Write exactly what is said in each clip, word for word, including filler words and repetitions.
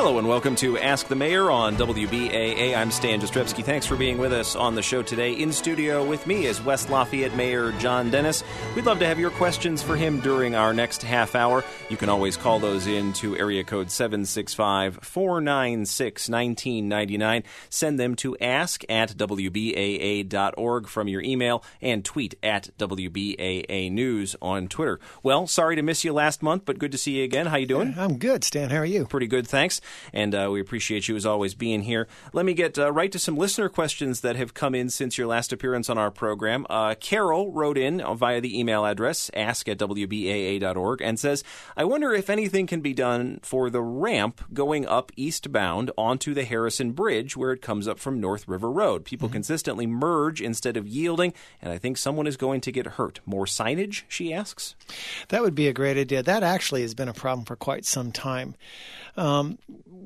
Hello and welcome to Ask the Mayor on W B A A. I'm Stan Jastrzebski. Thanks for being with us on the show today. In studio with me is West Lafayette Mayor John Dennis. We'd love to have your questions for him during our next half hour. You can always call those in to area code seven six five, four nine six, one nine nine nine. Send them to ask at W B A A dot org from your email and tweet at W B A A News on Twitter. Well, sorry to miss you last month, but good to see you again. How you doing? I'm good, Stan. How are you? Pretty good, thanks. And uh, we appreciate you, as always, being here. Let me get uh, right to some listener questions that have come in since your last appearance on our program. Uh, Carol wrote in via the email address, ask at W B A A dot org, and says, I wonder if anything can be done for the ramp going up eastbound onto the Harrison Bridge where it comes up from North River Road. People mm-hmm. consistently merge instead of yielding, and I think someone is going to get hurt. More signage, she asks? That would be a great idea. That actually has been a problem for quite some time. Um,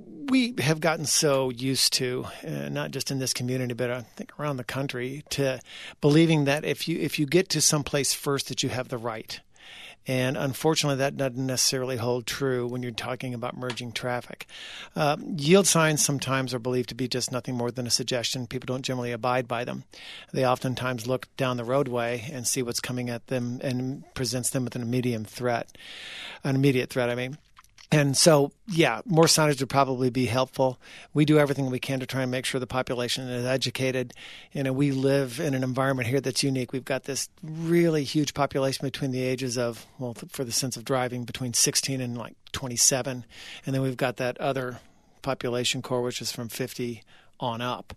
we have gotten so used to, uh, not just in this community, but I think around the country, to believing that if you if you get to someplace first that you have the right. And unfortunately, that doesn't necessarily hold true when you're talking about merging traffic. Uh, yield signs sometimes are believed to be just nothing more than a suggestion. People don't generally abide by them. They oftentimes look down the roadway and see what's coming at them and presents them with an immediate threat, an immediate threat, I mean. And so, yeah, more signage would probably be helpful. We do everything we can to try and make sure the population is educated. You know, we live in an environment here that's unique. We've got this really huge population between the ages of, well, for the sense of driving, between sixteen and like twenty-seven. And then we've got that other population core, which is from fifty on up.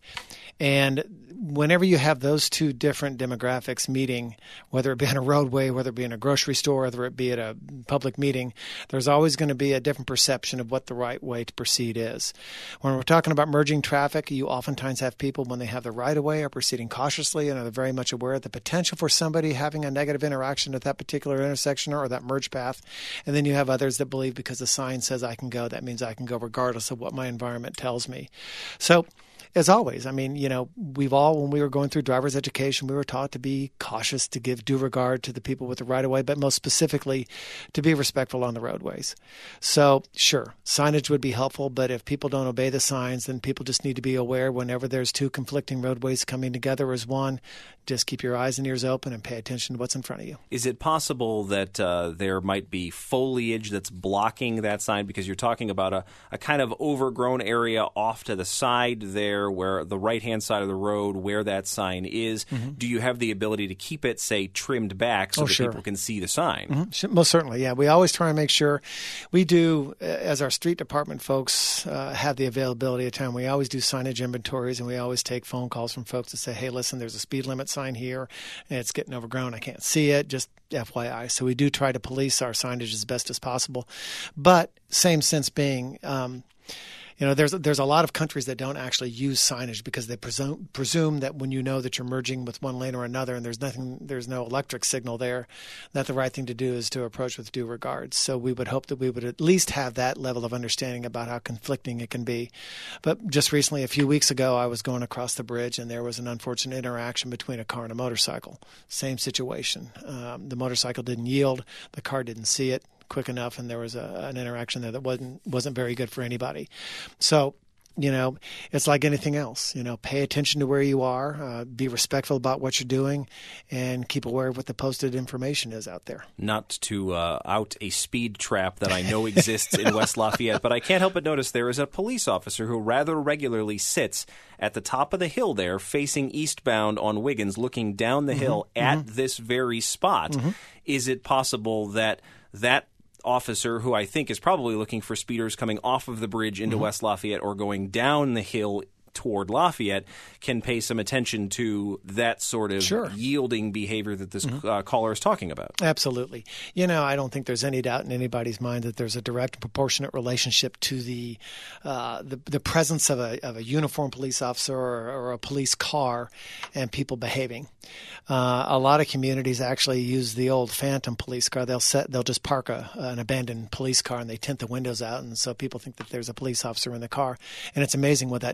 And whenever you have those two different demographics meeting, whether it be on a roadway, whether it be in a grocery store, whether it be at a public meeting, there's always going to be a different perception of what the right way to proceed is. When we're talking about merging traffic, you oftentimes have people, when they have the right of way, are proceeding cautiously and are very much aware of the potential for somebody having a negative interaction at that particular intersection or that merge path. And then you have others that believe because the sign says I can go, that means I can go regardless of what my environment tells me. So, as always, I mean, you know, we've all, when we were going through driver's education, we were taught to be cautious, to give due regard to the people with the right of way, but most specifically to be respectful on the roadways. So, sure, signage would be helpful, but if people don't obey the signs, then people just need to be aware whenever there's two conflicting roadways coming together as one, just keep your eyes and ears open and pay attention to what's in front of you. Is it possible that uh, there might be foliage that's blocking that sign? Because you're talking about a, a kind of overgrown area off to the side there, where the right-hand side of the road where that sign is. Mm-hmm. Do you have the ability to keep it, say, trimmed back so oh, that sure. people can see the sign? Mm-hmm. Most certainly, yeah. We always try and make sure we do, as our street department folks uh, have the availability of time, we always do signage inventories, and we always take phone calls from folks that say, hey, listen, there's a speed limit sign here, and it's getting overgrown. I can't see it. Just F Y I. So we do try to police our signage as best as possible. But same sense being, um, you know, there's there's a lot of countries that don't actually use signage because they presume presume that when you know that you're merging with one lane or another and there's nothing, there's no electric signal there, that the right thing to do is to approach with due regard. So we would hope that we would at least have that level of understanding about how conflicting it can be. But just recently, a few weeks ago, I was going across the bridge and there was an unfortunate interaction between a car and a motorcycle. Same situation. Um, the motorcycle didn't yield. The car didn't see it quick enough, and there was a, an interaction there that wasn't wasn't very good for anybody. So, you know, it's like anything else. You know, pay attention to where you are, uh, be respectful about what you're doing, and keep aware of what the posted information is out there. Not to uh, out a speed trap that I know exists in West Lafayette, but I can't help but notice there is a police officer who rather regularly sits at the top of the hill there, facing eastbound on Wiggins, looking down the mm-hmm. hill at mm-hmm. this very spot. Mm-hmm. Is it possible that that officer, who I think is probably looking for speeders coming off of the bridge into mm-hmm. West Lafayette or going down the hill toward Lafayette, can pay some attention to that sort of sure. yielding behavior that this mm-hmm. uh, caller is talking about. Absolutely. You know, I don't think there's any doubt in anybody's mind that there's a direct and proportionate relationship to the uh, the, the presence of a of a uniformed police officer or, or a police car and people behaving. Uh, a lot of communities actually use the old phantom police car. They'll set they'll just park a, an abandoned police car and they tint the windows out, and so people think that there's a police officer in the car. And it's amazing what that does to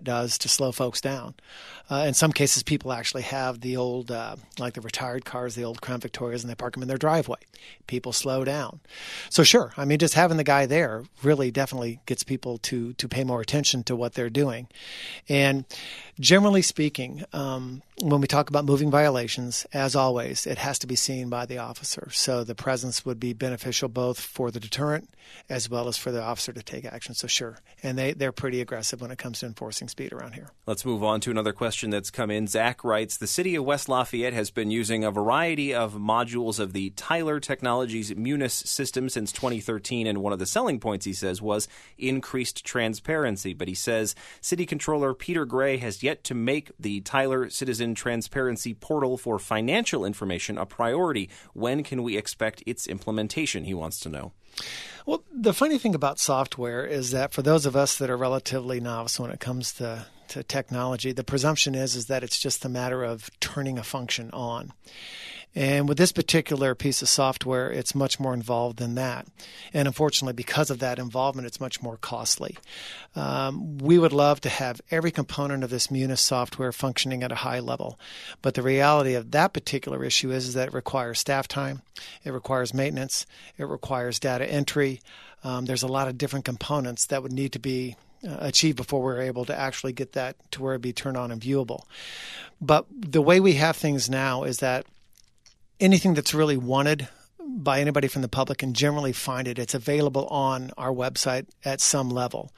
to slow folks down. Uh, in some cases, people actually have the old, uh, like the retired cars, the old Crown Victorias, and they park them in their driveway. People slow down. So sure, I mean, just having the guy there really definitely gets people to to pay more attention to what they're doing. And generally speaking, um, when we talk about moving violations, as always, it has to be seen by the officer. So the presence would be beneficial both for the deterrent as well as for the officer to take action. So sure. And they, they're pretty aggressive when it comes to enforcing speed around here. Let's move on to another question that's come in. Zach writes, the city of West Lafayette has been using a variety of modules of the Tyler Technologies Munis system since twenty thirteen, and one of the selling points, he says, was increased transparency. But he says City Controller Peter Gray has yet to make the Tyler Citizen Transparency Portal for financial information a priority. When can we expect its implementation, he wants to know. Well, the funny thing about software is that for those of us that are relatively novice when it comes to, to technology, the presumption is, is that it's just a matter of turning a function on. And with this particular piece of software, it's much more involved than that. And unfortunately, because of that involvement, it's much more costly. Um, we would love to have every component of this Munis software functioning at a high level. But the reality of that particular issue is, is that it requires staff time, it requires maintenance, it requires data entry. Um, there's a lot of different components that would need to be uh, achieved before we're able to actually get that to where it'd be turned on and viewable. But the way we have things now is that anything that's really wanted by anybody from the public can generally find it. It's available on our website at some level.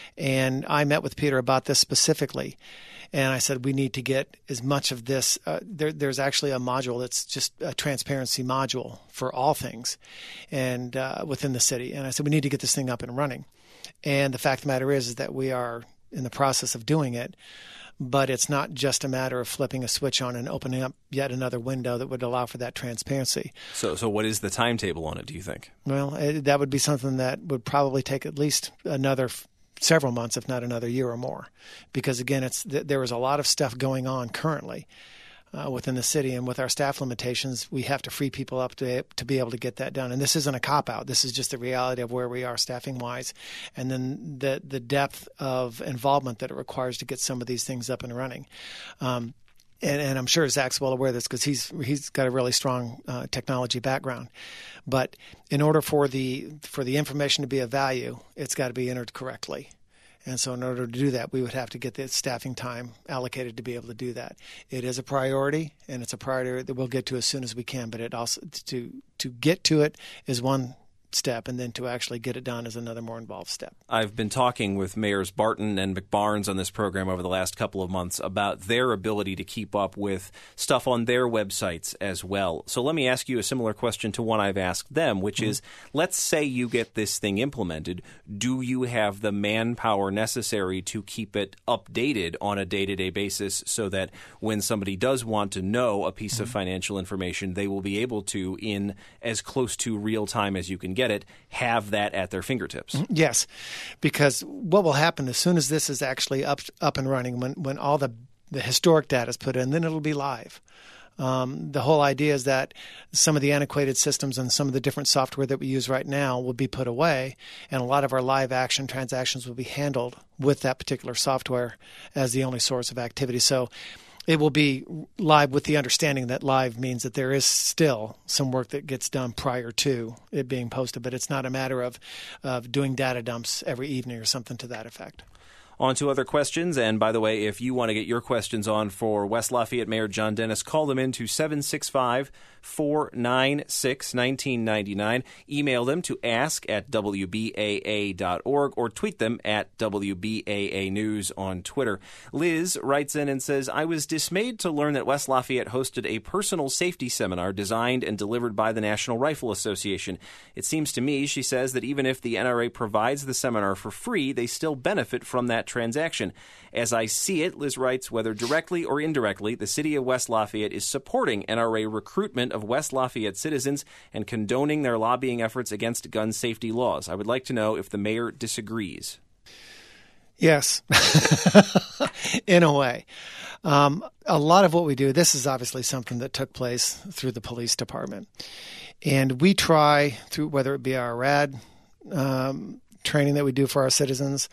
And I met with Peter about this specifically. And I said, we need to get as much of this. Uh, there, there's actually a module that's just a transparency module for all things and uh, within the city. And I said, we need to get this thing up and running. And the fact of the matter is, is that we are in the process of doing it. But it's not just a matter of flipping a switch on and opening up yet another window that would allow for that transparency. So so what is the timetable on it, do you think? Well, it, that would be something that would probably take at least another f- several months, if not another year or more. Because, again, it's th- there is a lot of stuff going on currently uh, within the city. And with our staff limitations, we have to free people up to, to be able to get that done. And this isn't a cop-out. This is just the reality of where we are staffing-wise. And then the, the depth of involvement that it requires to get some of these things up and running. Um, and, and I'm sure Zach's well aware of this because he's he's got a really strong uh, technology background. But in order for the for the information to be of value, it's got to be entered correctly. And so in order to do that, we would have to get the staffing time allocated to be able to do that. It is a priority, and it's a priority that we'll get to as soon as we can. But it also to to get to it is one step, and then to actually get it done is another more involved step. I've been talking with Mayors Barton and McBarnes on this program over the last couple of months about their ability to keep up with stuff on their websites as well. So let me ask you a similar question to one I've asked them, which mm-hmm. is, let's say you get this thing implemented. Do you have the manpower necessary to keep it updated on a day-to-day basis so that when somebody does want to know a piece mm-hmm. of financial information, they will be able to, in as close to real time as you can get it, have that at their fingertips? Yes, because what will happen as soon as this is actually up up and running, when, when all the, the historic data is put in, then it'll be live. Um, the whole idea is that some of the antiquated systems and some of the different software that we use right now will be put away, and a lot of our live action transactions will be handled with that particular software as the only source of activity. So it will be live with the understanding that live means that there is still some work that gets done prior to it being posted, but it's not a matter of, of doing data dumps every evening or something to that effect. On to other questions. And by the way, if you want to get your questions on for West Lafayette Mayor John Dennis, call them in to seven six five, four nine six, one nine nine nine. Email them to ask at w b a a dot org or tweet them at W B A A News on Twitter. Liz writes in and says, I was dismayed to learn that West Lafayette hosted a personal safety seminar designed and delivered by the National Rifle Association. It seems to me, she says, that even if the N R A provides the seminar for free, they still benefit from that transaction. As I see it, Liz writes, whether directly or indirectly, the city of West Lafayette is supporting N R A recruitment of West Lafayette citizens and condoning their lobbying efforts against gun safety laws. I would like to know if the mayor disagrees. Yes, in a way. Um, a lot of what we do, this is obviously something that took place through the police department. And we try, through whether it be our R A D um, training that we do for our citizens,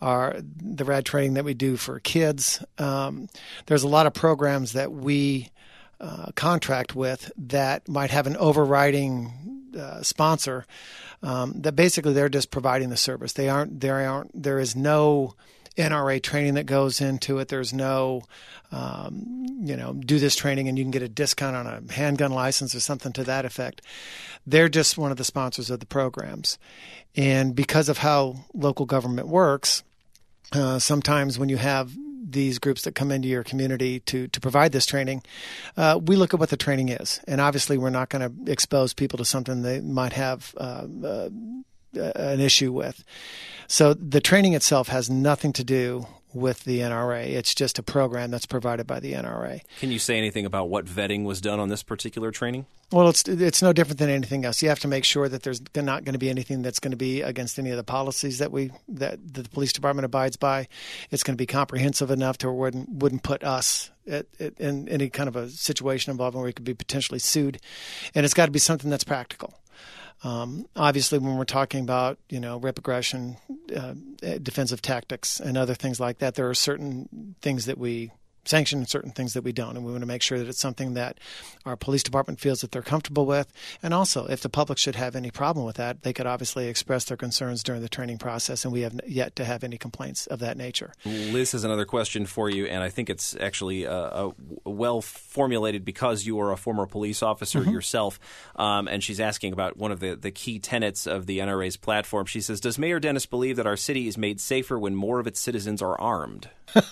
our the R A D training that we do for kids. Um, there's a lot of programs that we uh, contract with that might have an overriding uh, sponsor um, that basically they're just providing the service. They aren't. There aren't. There is no N R A training that goes into it. There's no, um, you know, do this training and you can get a discount on a handgun license or something to that effect. They're just one of the sponsors of the programs. And because of how local government works, uh, sometimes when you have these groups that come into your community to, to provide this training, uh, we look at what the training is. And obviously we're not going to expose people to something they might have uh, uh, an issue with. So the training itself has nothing to do with the N R A. It's just a program that's provided by the N R A. Can you say anything about what vetting was done on this particular training? Well, it's it's no different than anything else. You have to make sure that there's not going to be anything that's going to be against any of the policies that we that the police department abides by. It's going to be comprehensive enough to where it wouldn't, wouldn't put us at, at, in any kind of a situation involving where we could be potentially sued. And it's got to be something that's practical. Um, obviously, when we're talking about, you know, rip aggression, uh, defensive tactics, and other things like that, there are certain things that we sanction and certain things that we don't. And we want to make sure that it's something that our police department feels that they're comfortable with. And also, if the public should have any problem with that, they could obviously express their concerns during the training process, and we have yet to have any complaints of that nature. Liz has another question for you, and I think it's actually uh, uh, well formulated because you are a former police officer mm-hmm. yourself. Um, and she's asking about one of the, the key tenets of the N R A's platform. She says, does Mayor Dennis believe that our city is made safer when more of its citizens are armed?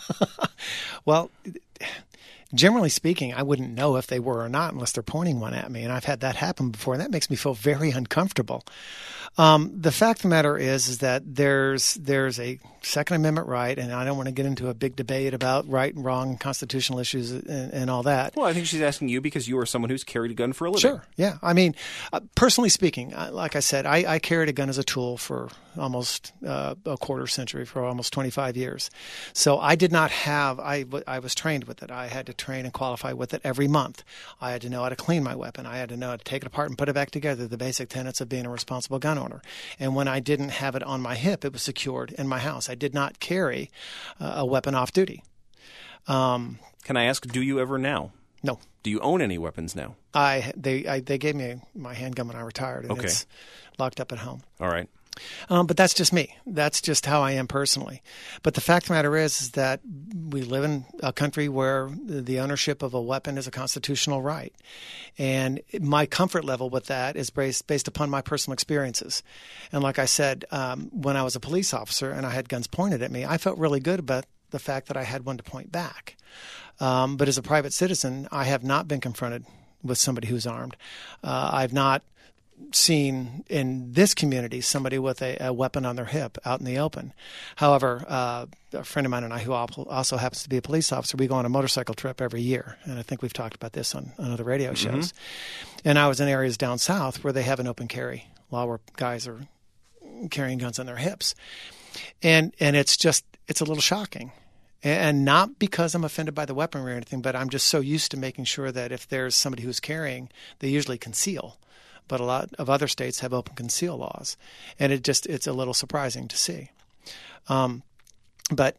Well, generally speaking, I wouldn't know if they were or not unless they're pointing one at me. And I've had that happen before, and that makes me feel very uncomfortable. Um, the fact of the matter is, is that there's there's a Second Amendment right, and I don't want to get into a big debate about right and wrong constitutional issues and, and all that. Well, I think she's asking you because you are someone who's carried a gun for a living. Sure, yeah. I mean, uh, personally speaking, uh, like I said, I, I carried a gun as a tool for almost uh, a quarter century, for almost twenty-five years. So I did not have, I, I was trained with it. I had to train and qualify with it every month. I had to know how to clean my weapon. I had to know how to take it apart and put it back together, the basic tenets of being a responsible gun owner. And when I didn't have it on my hip, it was secured in my house. I did not carry uh, a weapon off duty. Um, Can I ask, do you ever now? No. Do you own any weapons now? I they I, they gave me my handgun when I retired, and okay. It's locked up at home. All right. Um, but that's just me. That's just how I am personally. But the fact of the matter is, is that we live in a country where the ownership of a weapon is a constitutional right. And my comfort level with that is based, based upon my personal experiences. And like I said, um, when I was a police officer and I had guns pointed at me, I felt really good about the fact that I had one to point back. Um, but as a private citizen, I have not been confronted with somebody who's armed. Uh, I've not seen in this community somebody with a, a weapon on their hip out in the open. However, uh, a friend of mine and I, who also happens to be a police officer, we go on a motorcycle trip every year. And I think we've talked about this on, on other radio shows. Mm-hmm. And I was in areas down south where they have an open carry law where guys are carrying guns on their hips. And and it's just, it's a little shocking. And not because I'm offended by the weaponry or anything, but I'm just so used to making sure that if there's somebody who's carrying, they usually conceal. But a lot of other states have open conceal laws. And it just, it's a little surprising to see. Um, but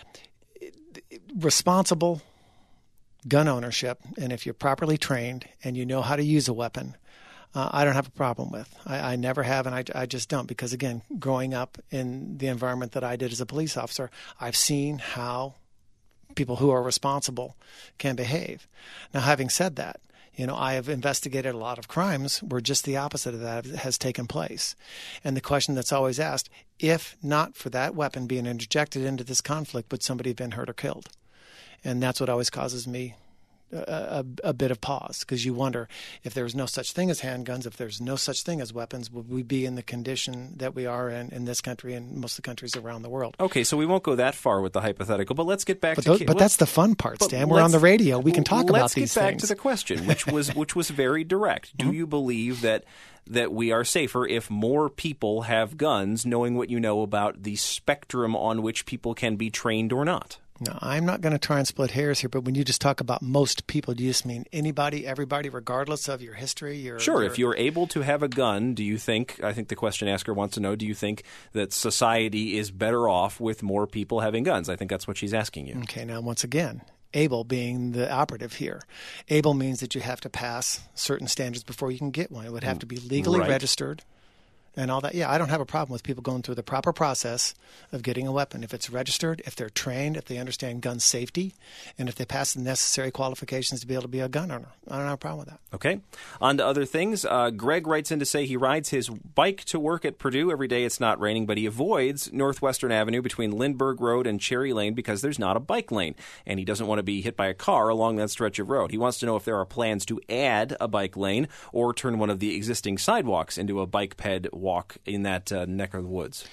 responsible gun ownership, and if you're properly trained and you know how to use a weapon, uh, I don't have a problem with. I, I never have, and I, I just don't. Because, again, growing up in the environment that I did as a police officer, I've seen how people who are responsible can behave. Now, having said that, you know, I have investigated a lot of crimes where just the opposite of that has taken place. And the question that's always asked, if not for that weapon being interjected into this conflict, would somebody have been hurt or killed? And that's what always causes me a, a, a bit of pause, because you wonder, if there was no such thing as handguns, if there's no such thing as weapons, would we be in the condition that we are in in this country and most of the countries around the world? Okay, so we won't go that far with the hypothetical, but let's get back but to... Those, but that's the fun part, Stan. We're on the radio. We can talk about these things. Let's get back to the question, which was which was very direct. Do mm-hmm. you believe that that we are safer if more people have guns, knowing what you know about the spectrum on which people can be trained or not? No, I'm not going to try and split hairs here, but when you just talk about most people, do you just mean anybody, everybody, regardless of your history? Your, sure. your... If you're able to have a gun, do you think, I think the question asker wants to know, do you think that society is better off with more people having guns? I think that's what she's asking you. Okay, now once again, able being the operative here. Able means that you have to pass certain standards before you can get one. It would have to be legally right. registered. And all that. Yeah, I don't have a problem with people going through the proper process of getting a weapon. If it's registered, if they're trained, if they understand gun safety, and if they pass the necessary qualifications to be able to be a gun owner. I don't have a problem with that. Okay. On to other things. Uh, Greg writes in to say he rides his bike to work at Purdue every day. It's not raining, but he avoids Northwestern Avenue between Lindbergh Road and Cherry Lane because there's not a bike lane, and he doesn't want to be hit by a car along that stretch of road. He wants to know if there are plans to add a bike lane or turn one of the existing sidewalks into a bike ped walk in that uh, neck of the woods.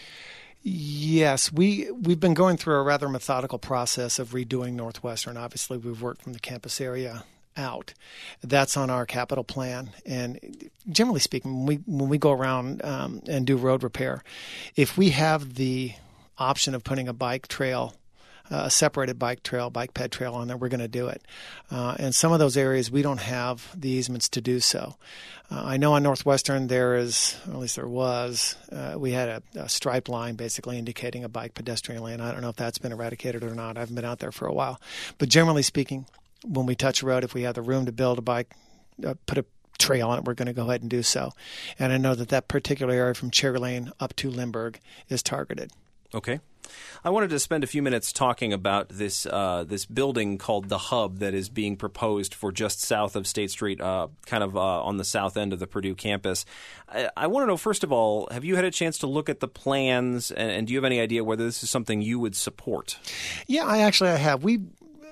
Yes, we, we've been going through a rather methodical process of redoing Northwestern. Obviously, we've worked from the campus area out. That's on our capital plan. And generally speaking, when we, when we go around um, and do road repair, if we have the option of putting a bike trail Uh, a separated bike trail, bike ped trail on there, we're going to do it. Uh, and some of those areas, we don't have the easements to do so. Uh, I know on Northwestern there is, or at least there was, uh, we had a, a stripe line basically indicating a bike pedestrian lane. I don't know if that's been eradicated or not. I haven't been out there for a while. But generally speaking, when we touch a road, if we have the room to build a bike, uh, put a trail on it, we're going to go ahead and do so. And I know that that particular area from Cherry Lane up to Lindbergh is targeted. Okay. I wanted to spend a few minutes talking about this uh, this building called The Hub that is being proposed for just south of State Street, uh, kind of uh, on the south end of the Purdue campus. I, I want to know, first of all, have you had a chance to look at the plans, and, and do you have any idea whether this is something you would support? Yeah, I actually I have. We,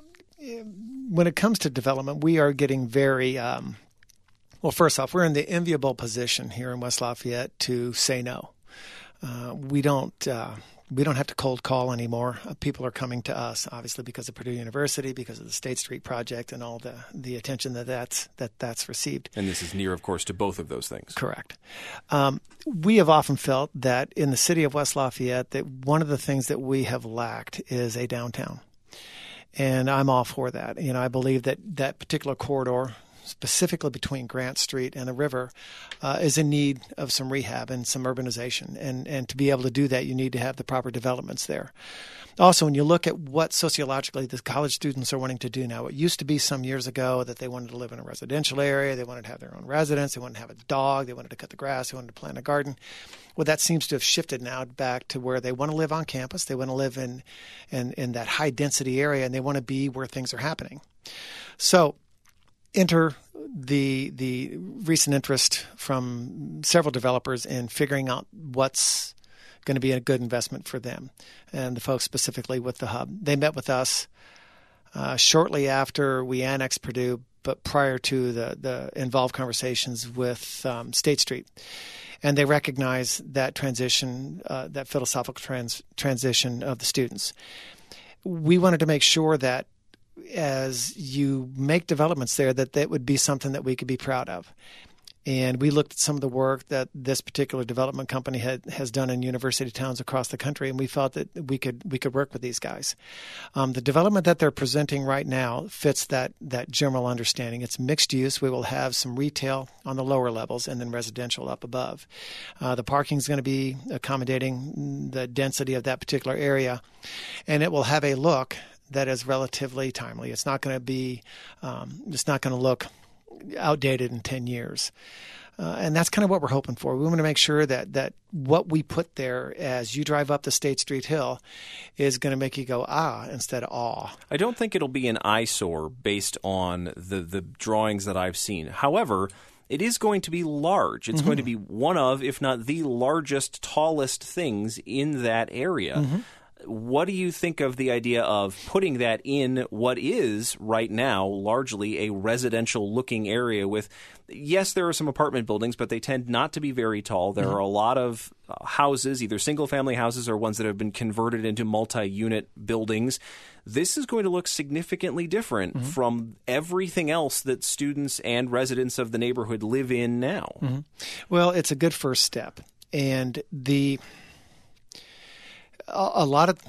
when it comes to development, we are getting very um, well. First off, we're in the enviable position here in West Lafayette to say no. Uh, we don't. Uh, We don't have to cold call anymore. Uh, people are coming to us, obviously, because of Purdue University, because of the State Street project, and all the, the attention that that's, that that's received. And this is near, of course, to both of those things. Correct. Um, we have often felt that in the city of West Lafayette, that one of the things that we have lacked is a downtown. And I'm all for that. You know, I believe that that particular corridor, specifically between Grant Street and the river, uh, is in need of some rehab and some urbanization. And, and to be able to do that, you need to have the proper developments there. Also, when you look at what sociologically the college students are wanting to do now, it used to be some years ago that they wanted to live in a residential area, they wanted to have their own residence, they wanted to have a dog, they wanted to cut the grass, they wanted to plant a garden. Well, that seems to have shifted now back to where they want to live on campus, they want to live in, in, in that high-density area, and they want to be where things are happening. So, enter the the recent interest from several developers in figuring out what's going to be a good investment for them, and the folks specifically with the Hub. They met with us uh, shortly after we annexed Purdue, but prior to the, the involved conversations with um, State Street. And they recognize that transition, uh, that philosophical trans- transition of the students. We wanted to make sure that as you make developments there, that that would be something that we could be proud of. And we looked at some of the work that this particular development company had, has done in university towns across the country, and we felt that we could we could work with these guys. Um, the development that they're presenting right now fits that that general understanding. It's mixed use. We will have some retail on the lower levels and then residential up above. Uh, the parking is going to be accommodating the density of that particular area, and it will have a look that is relatively timely. It's not going to be, um, it's not going to look outdated in ten years. Uh, and that's kind of what we're hoping for. We want to make sure that, that what we put there as you drive up the State Street Hill is going to make you go, ah, instead of awe. I don't think it'll be an eyesore based on the, the drawings that I've seen. However, it is going to be large. It's mm-hmm. going to be one of, if not the largest, tallest things in that area. Mm-hmm. What do you think of the idea of putting that in what is right now largely a residential-looking area with, yes, there are some apartment buildings, but they tend not to be very tall. There mm-hmm. are a lot of uh, houses, either single-family houses or ones that have been converted into multi-unit buildings. This is going to look significantly different mm-hmm. from everything else that students and residents of the neighborhood live in now. Mm-hmm. Well, it's a good first step. And the... A lot of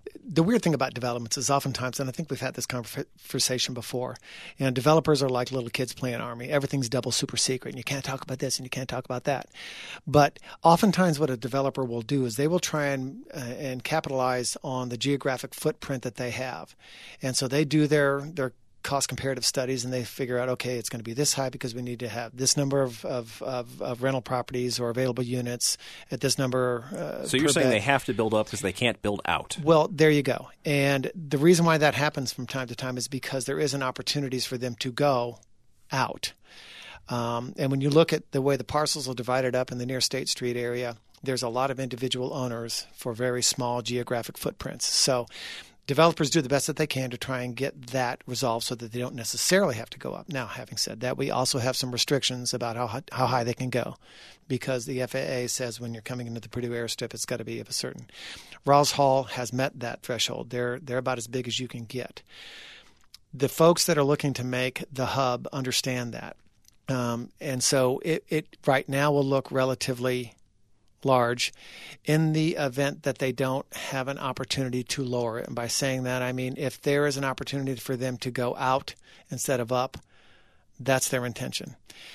the weird thing about developments is oftentimes, and I think we've had this conversation before, you know, developers are like little kids playing Army. Everything's double super secret, and you can't talk about this and you can't talk about that. But oftentimes what a developer will do is they will try and uh, and capitalize on the geographic footprint that they have. And so they do their their cost comparative studies, and they figure out, okay, it's going to be this high because we need to have this number of, of, of, of rental properties or available units at this number. Uh, so you're saying bed. They have to build up because they can't build out. Well, there you go. And the reason why that happens from time to time is because there isn't opportunities for them to go out. Um, and when you look at the way the parcels are divided up in the near State Street area, there's a lot of individual owners for very small geographic footprints. So developers do the best that they can to try and get that resolved so that they don't necessarily have to go up. Now, having said that, we also have some restrictions about how how high they can go, because the F A A says when you're coming into the Purdue airstrip, it's got to be of a certain. Rawls Hall has met that threshold. They're they're about as big as you can get. The folks that are looking to make the hub understand that, um, and so it, it right now will look relatively large in the event that they don't have an opportunity to lower it. And by saying that, I mean if there is an opportunity for them to go out instead of up, that's their intention.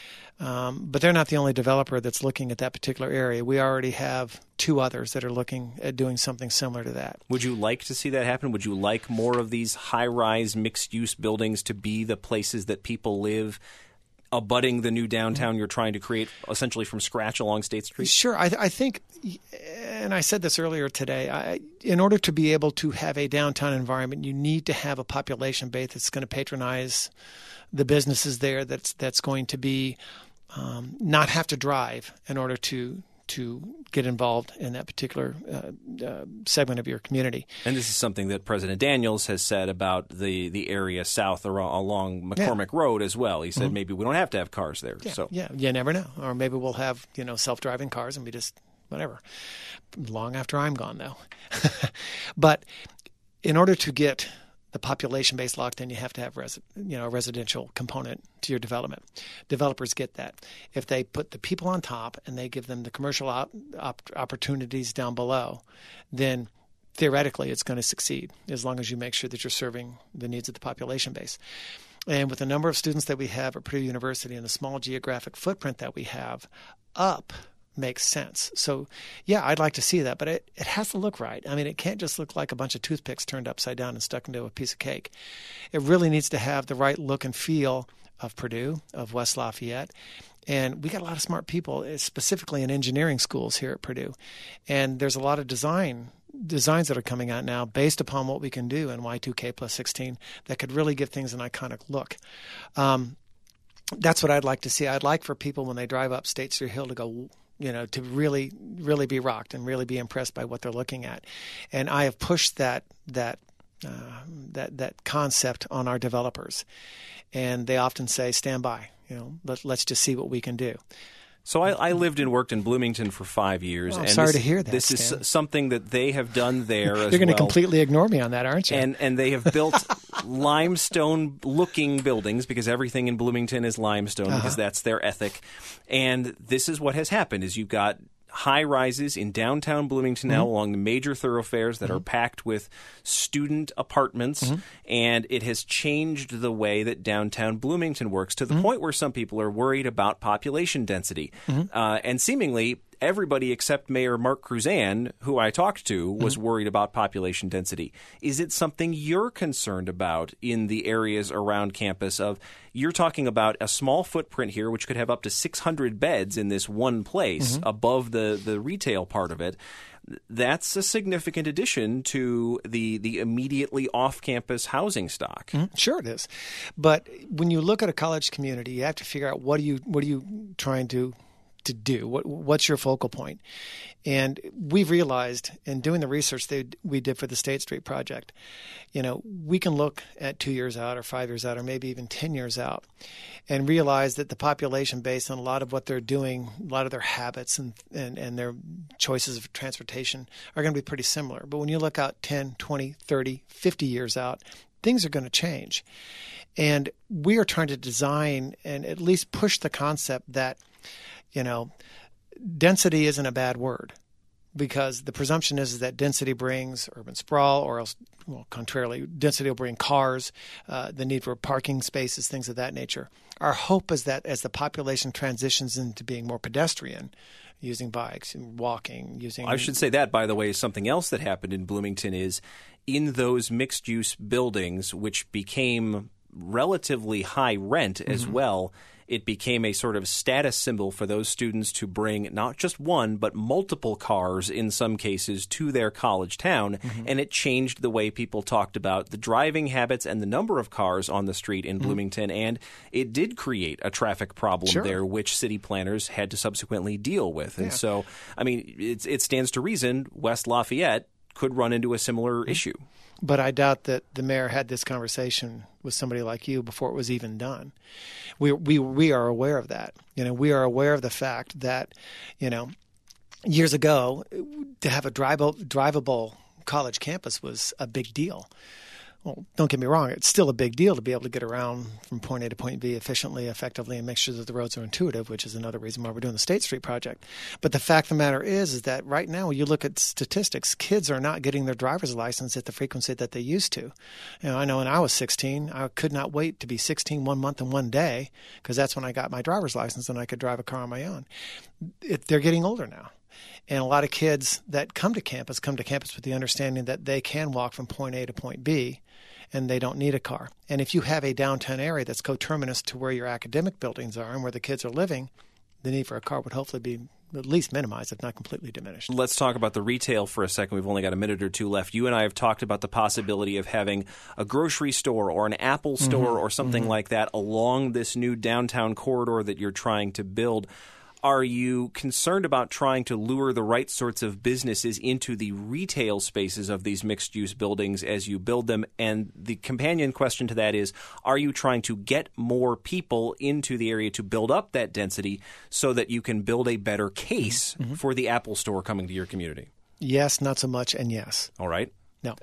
Um, but they're not the only developer that's looking at that particular area. We already have two others that are looking at doing something similar to that. Would you like to see that happen? Would you like more of these high-rise mixed-use buildings to be the places that people live, abutting the new downtown you're trying to create essentially from scratch along State Street? Sure. I, I think, and I said this earlier today, I, in order to be able to have a downtown environment, you need to have a population base that's going to patronize the businesses there, that's that's going to be um, not have to drive in order to to get involved in that particular uh, uh, segment of your community. And this is something that President Daniels has said about the, the area south or along McCormick yeah. Road as well. He said mm-hmm. maybe we don't have to have cars there. Yeah, so yeah, you never know. Or maybe we'll have, you know, self-driving cars and we just, whatever. Long after I'm gone, though. But in order to get the population base locked in, you have to have res- you know, a residential component to your development. Developers get that. If they put the people on top and they give them the commercial op- op- opportunities down below, then theoretically it's going to succeed as long as you make sure that you're serving the needs of the population base. And with the number of students that we have at Purdue University and the small geographic footprint that we have, up makes sense. So, yeah, I'd like to see that, but it, it has to look right. I mean, it can't just look like a bunch of toothpicks turned upside down and stuck into a piece of cake. It really needs to have the right look and feel of Purdue, of West Lafayette. And we got a lot of smart people, specifically in engineering schools here at Purdue. And there's a lot of design designs that are coming out now based upon what we can do in Y two K plus sixteen that could really give things an iconic look. Um, that's what I'd like to see. I'd like for people when they drive up State Street Hill to go, you know, to really, really be rocked and really be impressed by what they're looking at. And I have pushed that that uh, that that concept on our developers, and they often say, "Stand by, you know, let, let's just see what we can do." So I, I lived and worked in Bloomington for five years. Oh, I'm and sorry this, to hear that, This Stan. is something that they have done there as well. You're going to completely ignore me on that, aren't you? And and they have built limestone-looking buildings because everything in Bloomington is limestone uh-huh. because that's their ethic. And this is what has happened: is you've got high-rises in downtown Bloomington now mm-hmm. along the major thoroughfares that mm-hmm. are packed with student apartments, mm-hmm. and it has changed the way that downtown Bloomington works to the mm-hmm. point where some people are worried about population density. Mm-hmm. Uh, and seemingly everybody except Mayor Mark Kruzan, who I talked to, was mm-hmm. worried about population density. Is it something you're concerned about in the areas around campus of, you're talking about a small footprint here, which could have up to six hundred beds in this one place mm-hmm. above the, the retail part of it. That's a significant addition to the, the immediately off-campus housing stock. Mm-hmm. Sure it is. But when you look at a college community, you have to figure out what are you what are you trying to to do? What what's your focal point? And we've realized in doing the research that we did for the State Street project, you know, we can look at two years out or five years out or maybe even ten years out and realize that the population based on a lot of what they're doing, a lot of their habits and, and, and their choices of transportation are going to be pretty similar. But when you look out ten, twenty, thirty, fifty years out, things are going to change. And we are trying to design and at least push the concept that, you know, density isn't a bad word. because the presumption is, is that density brings urban sprawl, or else, well, contrarily, density will bring cars, uh, the need for parking spaces, things of that nature. Our hope is that as the population transitions into being more pedestrian, using bikes and walking, using... I should say that, by the way, something else that happened in Bloomington is in those mixed-use buildings, which became relatively high rent as mm-hmm. well, it became a sort of status symbol for those students to bring not just one, but multiple cars in some cases to their college town. Mm-hmm. And it changed the way people talked about the driving habits and the number of cars on the street in mm-hmm. Bloomington. And it did create a traffic problem sure. there, which city planners had to subsequently deal with. And yeah. so, I mean, it, it stands to reason West Lafayette could run into a similar mm-hmm. issue. But I doubt that the mayor had this conversation with somebody like you before it was even done. We we we are aware of that. You know, we are aware of the fact that, you know, years ago, to have a drivable, drivable college campus was a big deal. Well, don't get me wrong, it's still a big deal to be able to get around from point A to point B efficiently, effectively, and make sure that the roads are intuitive, which is another reason why we're doing the State Street project. But the fact of the matter is, is that right now, when you look at statistics, kids are not getting their driver's license at the frequency that they used to. You know, I know when I was sixteen, I could not wait to be sixteen one month and one day, because that's when I got my driver's license and I could drive a car on my own. It, they're getting older now. And a lot of kids that come to campus come to campus with the understanding that they can walk from point A to point B, and they don't need a car. And if you have a downtown area that's coterminous to where your academic buildings are and where the kids are living, the need for a car would hopefully be at least minimized, if not completely diminished. Let's talk about the retail for a second. We've only got a minute or two left. You and I have talked about the possibility of having a grocery store or an Apple store mm-hmm. or something mm-hmm. like that along this new downtown corridor that you're trying to build. Are you concerned about trying to lure the right sorts of businesses into the retail spaces of these mixed-use buildings as you build them? And the companion question to that is, are you trying to get more people into the area to build up that density so that you can build a better case mm-hmm. for the Apple Store coming to your community? Yes, not so much, and yes. All right. No.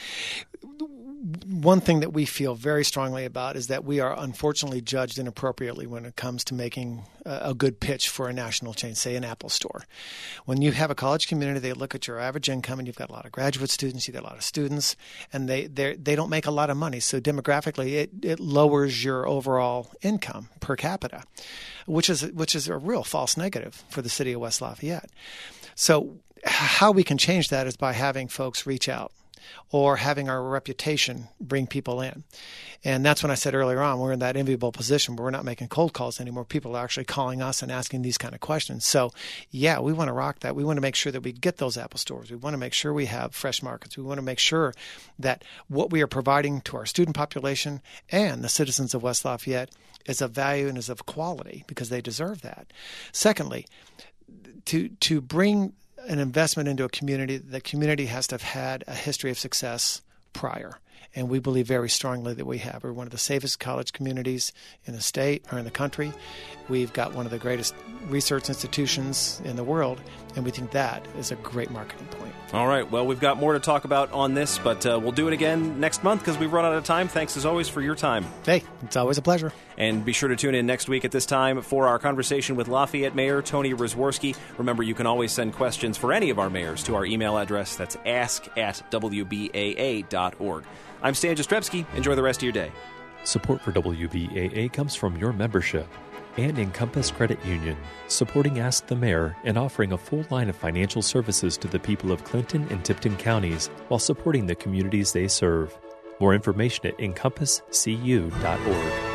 One thing that we feel very strongly about is that we are unfortunately judged inappropriately when it comes to making a good pitch for a national chain, say an Apple Store. When you have a college community, they look at your average income, and you've got a lot of graduate students, you've got a lot of students, and they they don't make a lot of money. So demographically, it, it lowers your overall income per capita, which is which is a real false negative for the city of West Lafayette. So how we can change that is by having folks reach out, or having our reputation bring people in. And that's when I said earlier on, we're in that enviable position where we're not making cold calls anymore. People are actually calling us and asking these kind of questions. So, yeah, we want to rock that. We want to make sure that we get those Apple stores. We want to make sure we have fresh markets. We want to make sure that what we are providing to our student population and the citizens of West Lafayette is of value and is of quality, because they deserve that. Secondly, to to bring an investment into a community, the community has to have had a history of success prior. And we believe very strongly that we have. We're one of the safest college communities in the state or in the country. We've got one of the greatest research institutions in the world, and we think that is a great marketing point. All right. Well, we've got more to talk about on this, but uh, we'll do it again next month because we've run out of time. Thanks, as always, for your time. Hey, it's always a pleasure. And be sure to tune in next week at this time for our conversation with Lafayette Mayor Tony Rzaworski. Remember, you can always send questions for any of our mayors to our email address. That's ask at w b a a dot org. I'm Stan Jastrzebski. Enjoy the rest of your day. Support for W B A A comes from your membership and Encompass Credit Union, supporting Ask the Mayor and offering a full line of financial services to the people of Clinton and Tipton counties while supporting the communities they serve. More information at encompass c u dot org.